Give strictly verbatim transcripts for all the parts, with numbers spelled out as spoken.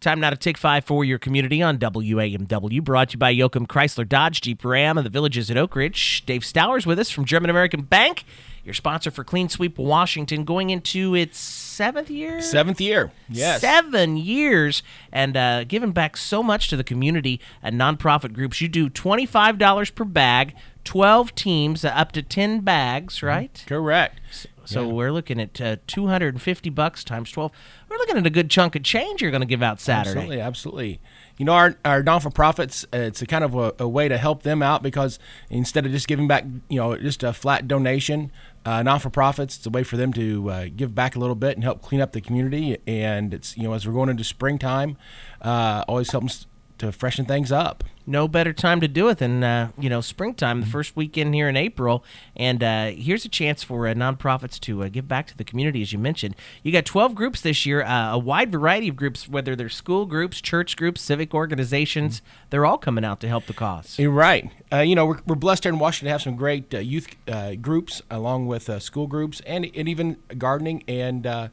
Time now to take five for your community on W A M W, brought to you by Yoakum Chrysler Dodge Jeep Ram and the Villages at Oak Ridge. Dave Stowers with us from German American Bank, your sponsor for Clean Sweep Washington, going into its seventh year? Seventh year, yes. Seven years, and uh, giving back so much to the community and nonprofit groups. You do twenty-five dollars per bag, twelve teams, uh, up to ten bags, right? Correct. So, so Yeah. we're looking at uh, two hundred fifty bucks times twelve. We're looking at a good chunk of change you're going to give out Saturday. Absolutely, absolutely. You know, our our non-for-profits, uh, it's a kind of a, a way to help them out, because instead of just giving back, you know, just a flat donation, uh, non-for-profits, it's a way for them to uh, give back a little bit and help clean up the community. And it's, you know, as we're going into springtime, uh, always helps to freshen things up. No better time to do it than, uh, you know, springtime, the first weekend here in April. And uh, here's a chance for uh, nonprofits to uh, give back to the community, as you mentioned. You got twelve groups this year, uh, a wide variety of groups, whether they're school groups, church groups, civic organizations. They're all coming out to help the cause. You're right. Uh, you know, we're, we're blessed here in Washington to have some great uh, youth uh, groups, along with uh, school groups, and, and even gardening and uh,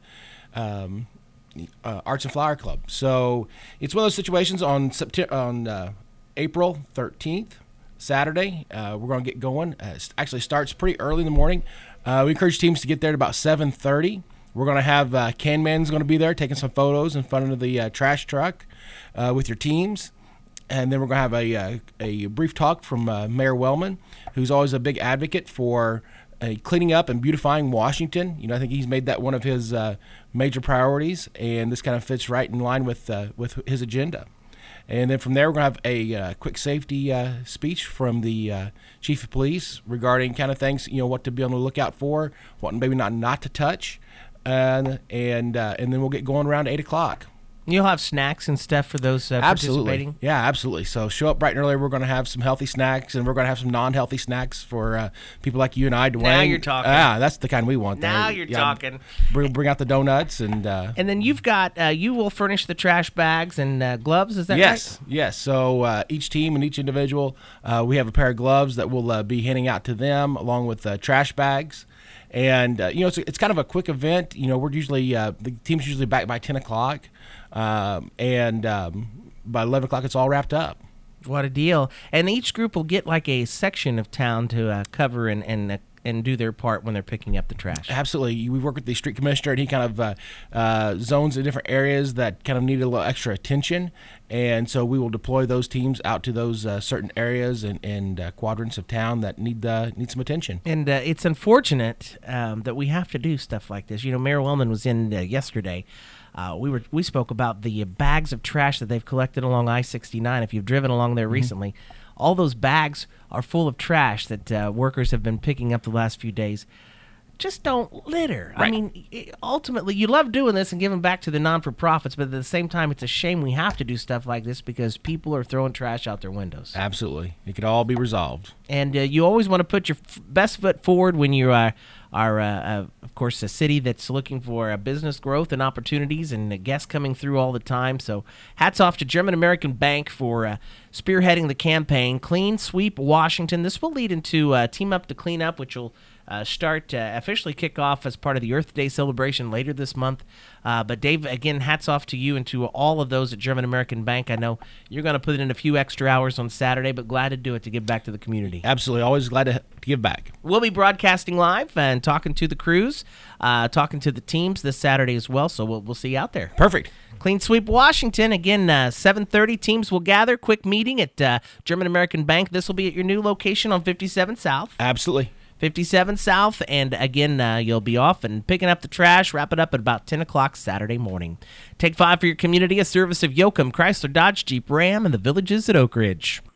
um, uh, Arts and Flower Club. So it's one of those situations on September, on uh, April thirteenth, Saturday. Uh, we're going to get going. Uh, it actually starts pretty early in the morning. Uh, we encourage teams to get there at about seven thirty. We're going to have uh, Can Man's going to be there taking some photos in front of the uh, trash truck uh, with your teams. And then we're going to have a, uh, a brief talk from uh, Mayor Wellman, who's always a big advocate for uh, cleaning up and beautifying Washington. You know, I think he's made that one of his uh, major priorities, and this kind of fits right in line with uh, with his agenda. And then from there, we're going to have a uh, quick safety uh, speech from the uh, chief of police regarding kind of things, you know, what to be on the lookout for, what maybe not not to touch, and and uh, and then we'll get going around eight o'clock. You'll have snacks and stuff for those uh, Absolutely. participating? Yeah, absolutely. So show up bright and early. We're going to have some healthy snacks, and we're going to have some non-healthy snacks for uh, people like you and I, Dwayne. Now you're talking. Ah, that's the kind we want. Now there. you're Yeah, talking. Bring, bring out the donuts and. Uh, And then you've got, uh, you will furnish the trash bags and uh, gloves, is that yes, right? yes. So uh, each team and each individual, uh, we have a pair of gloves that we'll uh, be handing out to them, along with uh, trash bags. And uh, you know, it's, it's kind of a quick event. You know, we're usually uh, the team's usually back by ten o'clock, um, and um, by eleven o'clock it's all wrapped up. What a deal. And each group will get like a section of town to uh, cover and and, uh, and do their part when they're picking up the trash. Absolutely. We work with the street commissioner, and he kind of uh, uh, zones in different areas that kind of need a little extra attention. And so we will deploy those teams out to those uh, certain areas and, and uh, quadrants of town that need uh, need some attention. And uh, it's unfortunate um, that we have to do stuff like this. You know, Mayor Wellman was in uh, yesterday. Uh, we were we spoke about the bags of trash that they've collected along I sixty-nine. If you've driven along there mm-hmm. recently, all those bags are full of trash that uh, workers have been picking up the last few days. Just don't litter. Right. I mean, it, ultimately, you love doing this and giving back to the non-for-profits, but at the same time, it's a shame we have to do stuff like this because people are throwing trash out their windows. Absolutely. It could all be resolved. And uh, you always want to put your f- best foot forward when you are, are uh, uh, of course, a city that's looking for uh, business growth and opportunities and uh, guests coming through all the time. So hats off to German American Bank for uh, spearheading the campaign, Clean Sweep Washington. This will lead into uh, Team Up to Clean Up, which will Uh, start uh, officially kick off as part of the Earth Day celebration later this month. Uh, but Dave, again, hats off to you and to all of those at German American Bank. I know you're going to put in a few extra hours on Saturday, but glad to do it to give back to the community. Absolutely. Always glad to, to give back. We'll be broadcasting live and talking to the crews, uh, talking to the teams this Saturday as well, so we'll, we'll see you out there. Perfect. Clean Sweep Washington, again, uh, seven thirty, teams will gather. Quick meeting at uh, German American Bank. This will be at your new location on fifty-seven South. Absolutely. fifty-seven South, and again, uh, you'll be off and picking up the trash, wrap it up at about ten o'clock Saturday morning. Take five for your community, a service of Yoakum Chrysler Dodge Jeep Ram and the Villages at Oak Ridge.